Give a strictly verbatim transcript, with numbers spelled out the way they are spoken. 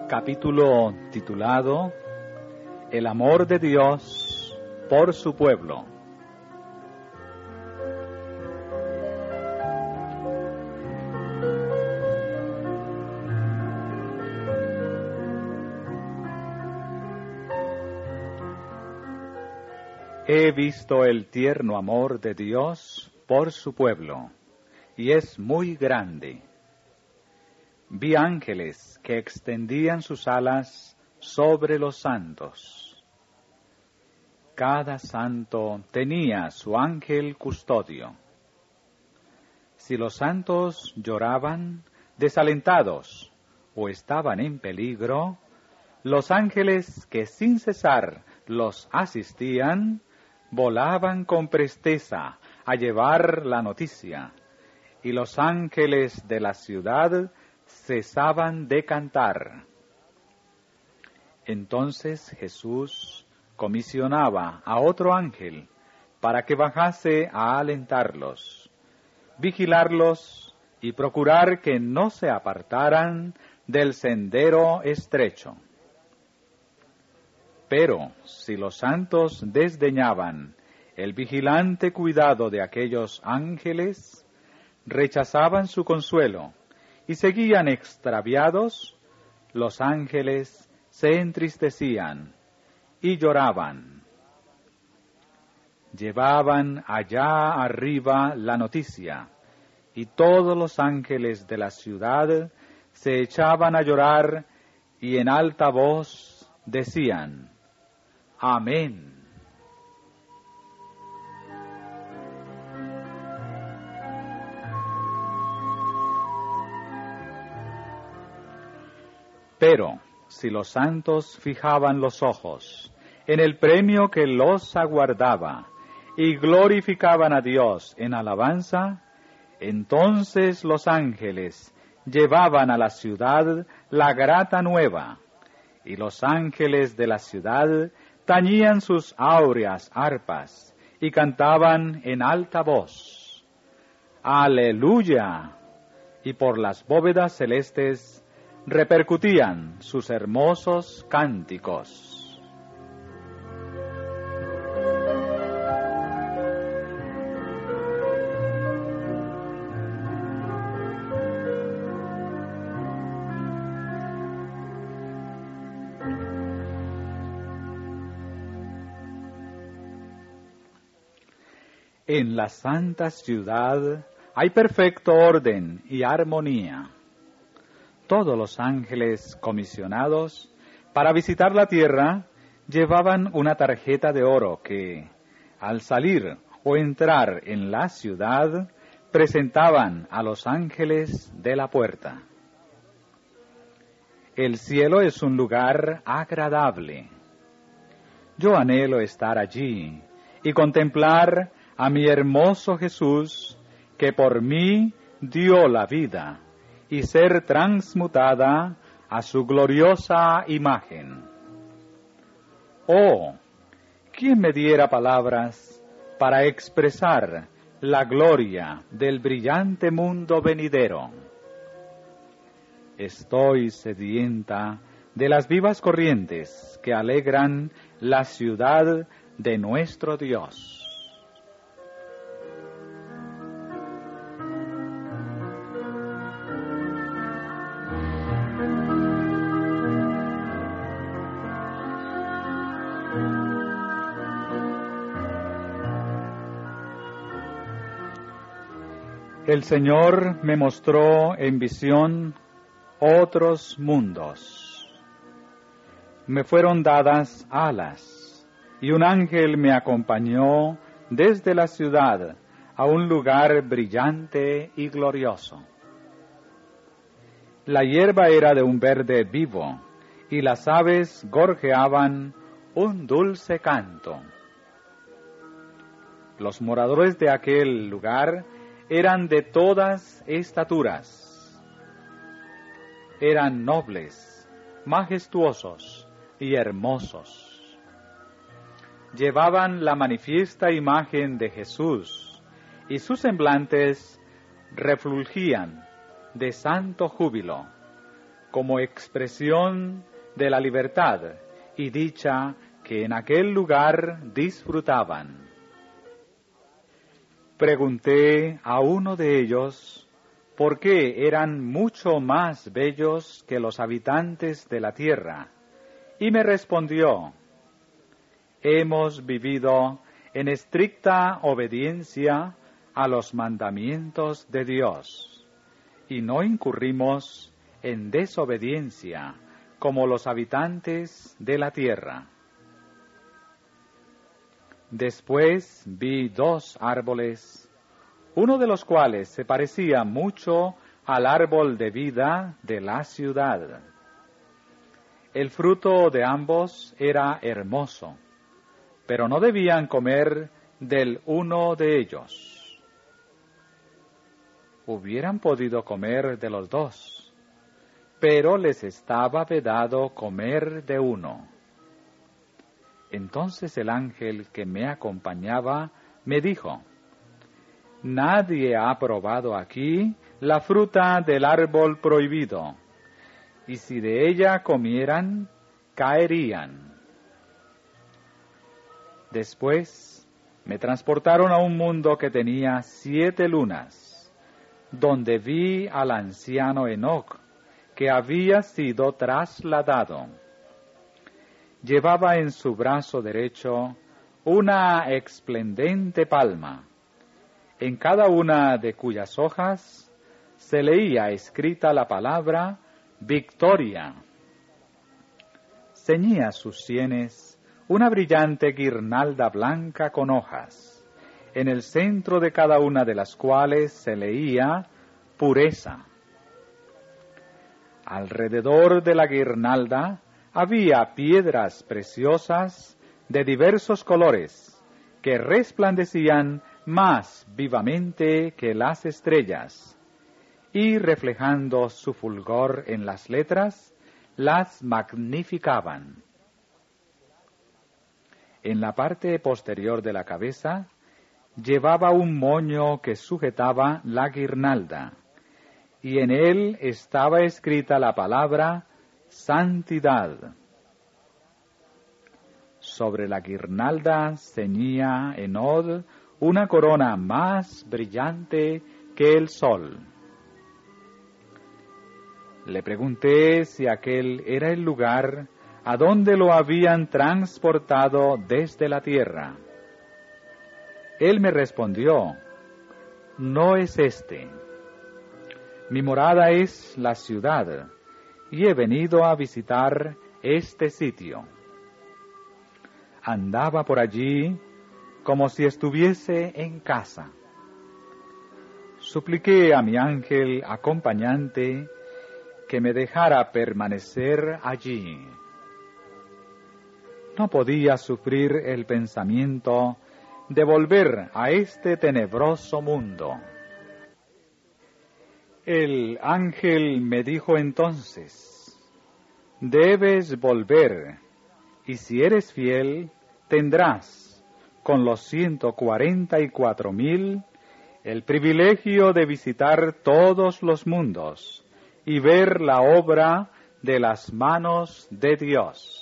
Capítulo titulado El amor de Dios por su pueblo. He visto el tierno amor de Dios por su pueblo, y es muy grande. Vi ángeles que extendían sus alas sobre los santos. Cada santo tenía su ángel custodio. Si los santos lloraban, desalentados, o estaban en peligro, los ángeles que sin cesar los asistían, volaban con presteza a llevar la noticia, y los ángeles de la ciudad cesaban de cantar. Entonces Jesús comisionaba a otro ángel para que bajase a alentarlos, vigilarlos y procurar que no se apartaran del sendero estrecho. Pero si los santos desdeñaban el vigilante cuidado de aquellos ángeles, rechazaban su consuelo y seguían extraviados, los ángeles se entristecían y lloraban. Llevaban allá arriba la noticia, y todos los ángeles de la ciudad se echaban a llorar y en alta voz decían: Amén. Pero si los santos fijaban los ojos en el premio que los aguardaba y glorificaban a Dios en alabanza, entonces los ángeles llevaban a la ciudad la grata nueva, y los ángeles de la ciudad tañían sus áureas arpas y cantaban en alta voz: ¡Aleluya! Y por las bóvedas celestes repercutían sus hermosos cánticos. En la santa ciudad hay perfecto orden y armonía. Todos los ángeles comisionados para visitar la tierra llevaban una tarjeta de oro que, al salir o entrar en la ciudad, presentaban a los ángeles de la puerta. El cielo es un lugar agradable. Yo anhelo estar allí y contemplar a mi hermoso Jesús, que por mí dio la vida, y ser transmutada a su gloriosa imagen. Oh, ¿quién me diera palabras para expresar la gloria del brillante mundo venidero? Estoy sedienta de las vivas corrientes que alegran la ciudad de nuestro Dios. El Señor me mostró en visión otros mundos. Me fueron dadas alas, y un ángel me acompañó desde la ciudad a un lugar brillante y glorioso. La hierba era de un verde vivo, y las aves gorjeaban un dulce canto. Los moradores de aquel lugar eran de todas estaturas. Eran nobles, majestuosos y hermosos. Llevaban la manifiesta imagen de Jesús, y sus semblantes refulgían de santo júbilo, como expresión de la libertad y dicha que en aquel lugar disfrutaban. Pregunté a uno de ellos por qué eran mucho más bellos que los habitantes de la tierra, y me respondió: hemos vivido en estricta obediencia a los mandamientos de Dios, y no incurrimos en desobediencia como los habitantes de la tierra. Después vi dos árboles, uno de los cuales se parecía mucho al árbol de vida de la ciudad. El fruto de ambos era hermoso, pero no debían comer del uno de ellos. Hubieran podido comer de los dos, pero les estaba vedado comer de uno. Entonces el ángel que me acompañaba me dijo: nadie ha probado aquí la fruta del árbol prohibido, y si de ella comieran, caerían. Después me transportaron a un mundo que tenía siete lunas, donde vi al anciano Enoc, que había sido trasladado. Llevaba en su brazo derecho una esplendente palma, en cada una de cuyas hojas se leía escrita la palabra Victoria. Ceñía sus sienes una brillante guirnalda blanca con hojas, en el centro de cada una de las cuales se leía Pureza. Alrededor de la guirnalda había piedras preciosas de diversos colores que resplandecían más vivamente que las estrellas, y reflejando su fulgor en las letras, las magnificaban. En la parte posterior de la cabeza llevaba un moño que sujetaba la guirnalda, y en él estaba escrita la palabra Santidad. Sobre la guirnalda ceñía Enod una corona más brillante que el sol. Le pregunté si aquel era el lugar a donde lo habían transportado desde la tierra. Él me respondió: no es este. Mi morada es la ciudad, y he venido a visitar este sitio. Andaba por allí como si estuviese en casa. Supliqué a mi ángel acompañante que me dejara permanecer allí. No podía sufrir el pensamiento de volver a este tenebroso mundo. El ángel me dijo entonces: debes volver, y si eres fiel, tendrás, con los ciento cuarenta y cuatro mil, el privilegio de visitar todos los mundos y ver la obra de las manos de Dios.